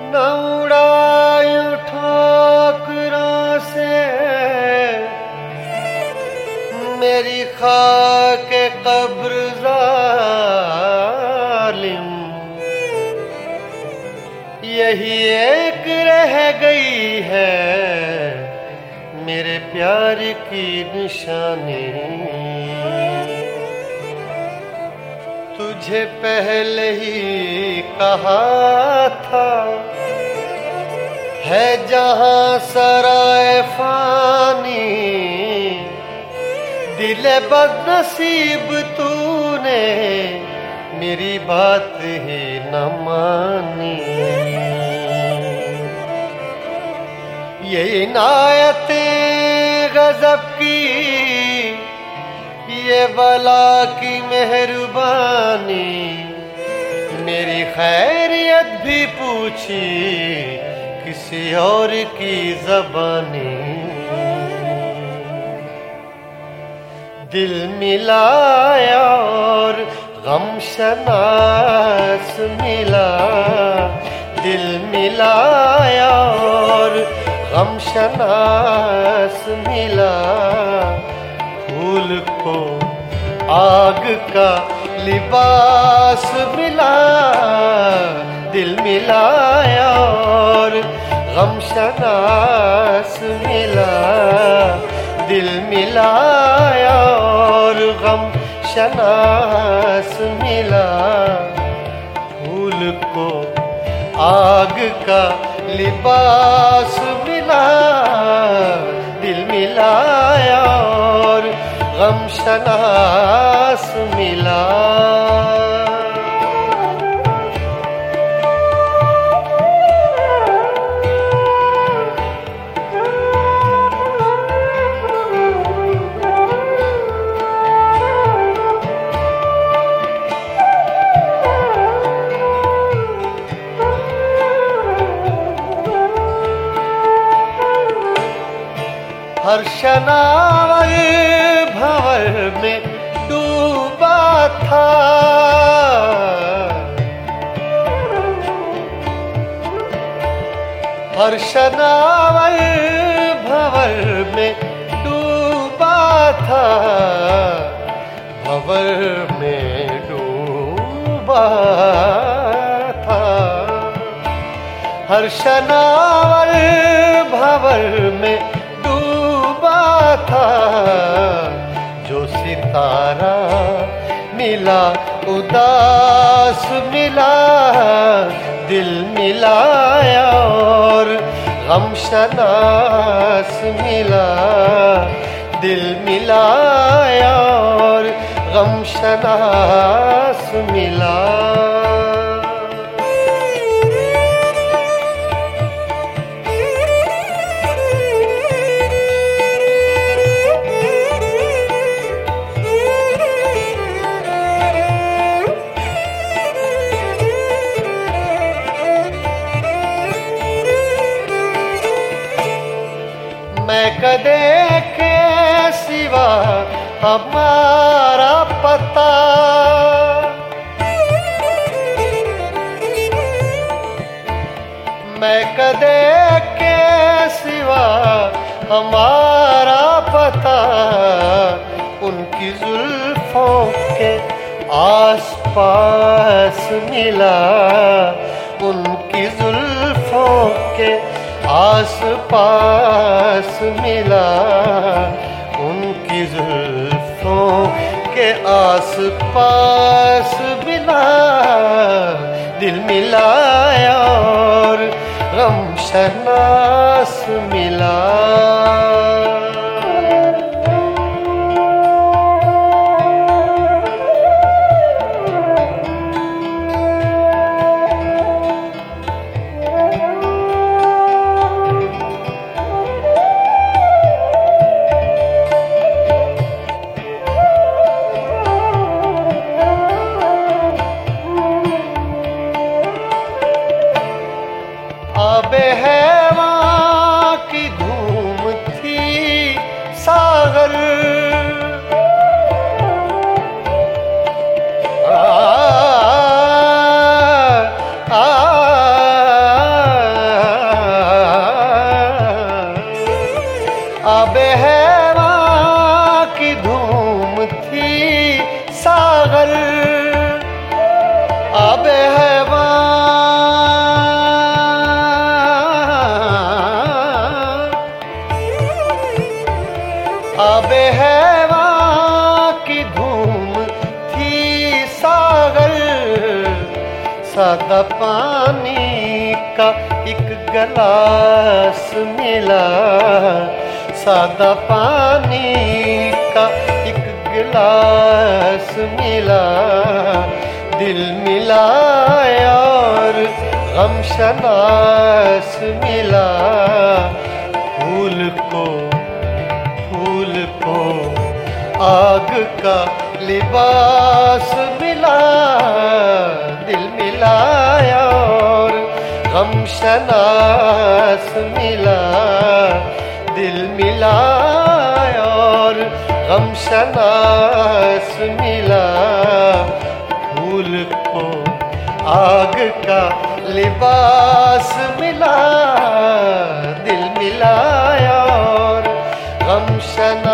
न उड़ायूं ठोकरों से मेरी खाक कब्र जालिम, यही एक रह गई है मेरे प्यार की निशानी। तुझे पहले ही कहा था है जहां सराय फानी, दिल बदनसीब तूने मेरी बात ही न मानी। ये इनायतें गजब की, ये बला की मेहरबानी, मेरी खैरियत भी पूछी किसी और की ज़बानी। दिल मिलाया और गम शनास मिला, दिल मिलाया और गम शनास मिला। फूल को आग का लिबास मिला, दिल मिलाया और गम शनास मिला, दिल मिलाया और गम शनास मिला। फूल को आग का लिबास मिला, दिल मिलाया और गम शनास मिला। हर शनावर भंवर में डूबा था, हर शनावर भंवर में डूबा था, भंवर में डूबा था। हर शनावर भंवर में था, जो सितारा मिला उदास मिला, दिल मिलाया और गम शनास मिला, दिल मिलाया और गम शनास मिला। मैं कदे के सिवा हमारा पता, मैं कदे के सिवा हमारा पता, उनकी जुल्फों के आस पास मिला, उनकी जुल्फों के आस पास मिला, उनकी जुल्फों के आस पास मिला। दिल मिलाया और गम शनास मिला। आबे हैवां की धूम थी सागर, सादा पानी का एक गिलास मिला, सादा पानी का एक गिलास मिला, दिल मिला और गम शनास मिला। फूल को आग का लिबास मिला, दिल मिला और गम शनास मिला, दिल मिला और गम शनास मिला। फूल को आग का लिबास मिला, दिल मिला और गम शनास